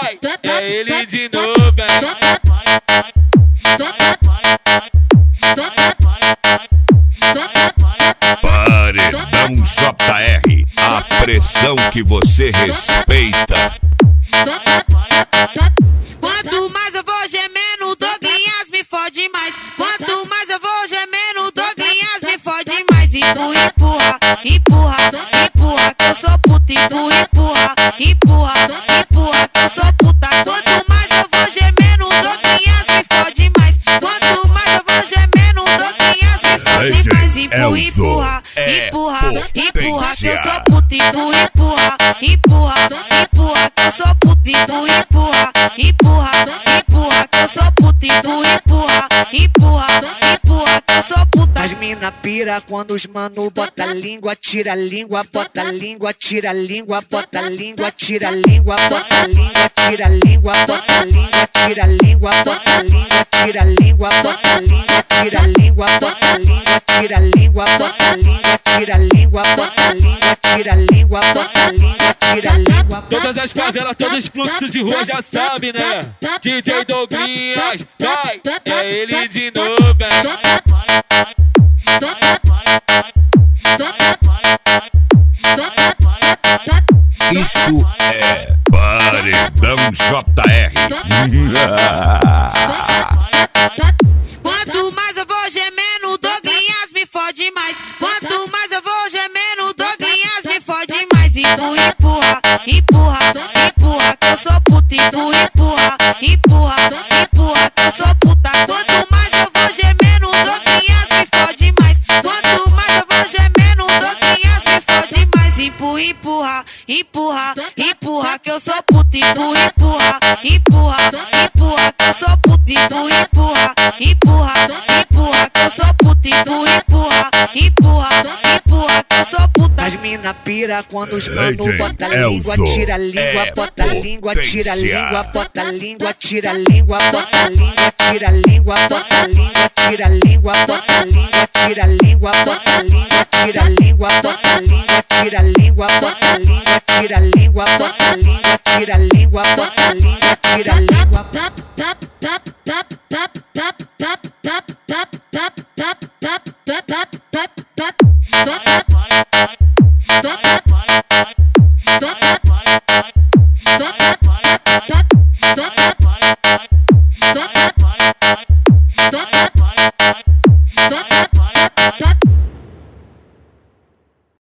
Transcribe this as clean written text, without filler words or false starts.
vai, é ele de novo, Paredão JR, a pressão que você respeita. Quanto mais eu vou gemendo, Douglinhas me fode mais. Quanto mais eu vou gemendo, Douglinhas me fode mais. Empurra, empurra, empurra, empurra, que eu sou puta. Empurra, empurra, empurra, empurra, que eu sou puta. Quanto mais eu vou gemendo, Douglinhas me fode mais. Quanto mais eu vou gemendo, Douglinhas me fode mais. Empurra, empurra, empurra, empurra, que eu sou puta. Empurra, empurra, empurra, empurra, que eu sou puta. Empurra, empurra, empurra, empurra, que eu sou puta. Empurra, empurra, empurra, empurra, que eu sou puta. As mina pira quando os mano bota a língua, tira a língua, bota a língua, tira a língua, bota a língua, tira a língua, bota a língua, tira a língua, bota a língua, tira a língua, bota a língua, tira a língua, bota a língua, tira a língua, bota a língua, tira a língua, bota a língua, tira a língua, bota a língua, tira a língua, bota a língua, tira a língua. Todas as favelas, todos os fluxos de rua já sabem, né? DJ Douglinhas, vai, é ele de novo, Isso é Paredão JR. Quanto mais eu vou gemendo, Douglinhas me fode mais. Quanto mais eu vou gemendo, Douglinhas me fode mais. Empurra, empurra, empurra, empurra, que eu sou puta. Empurra, empurra, empurra, empurra, que eu sou puta. Quanto mais eu vou gemendo, Douglinhas me fode mais. Quanto mais eu vou gemendo, Douglinhas me fode mais. Empurra, empurra, empurra, empurra, que eu sou puta. Empurra, empurra, empurra, empurra, que eu sou puta. Empurra, empurra, empurra, empurra, que eu sou puta. Empurra, empurra, empurra, empurra, que eu sou puta. As mina pira quando os mano bota a língua, tira a língua, bota a língua, tira a língua, bota a língua, tira a língua, bota a língua, tira a língua, bota a língua, tira a língua, bota a língua, tira a língua, bota a língua, tira a língua, bota a língua, tira a língua, bota a língua, tira a língua, bota a língua, tira a língua, bota a língua, tira a língua. Tap tap tap tap tap tap tap tap tap tap tap tap tap tap tap tap tap tap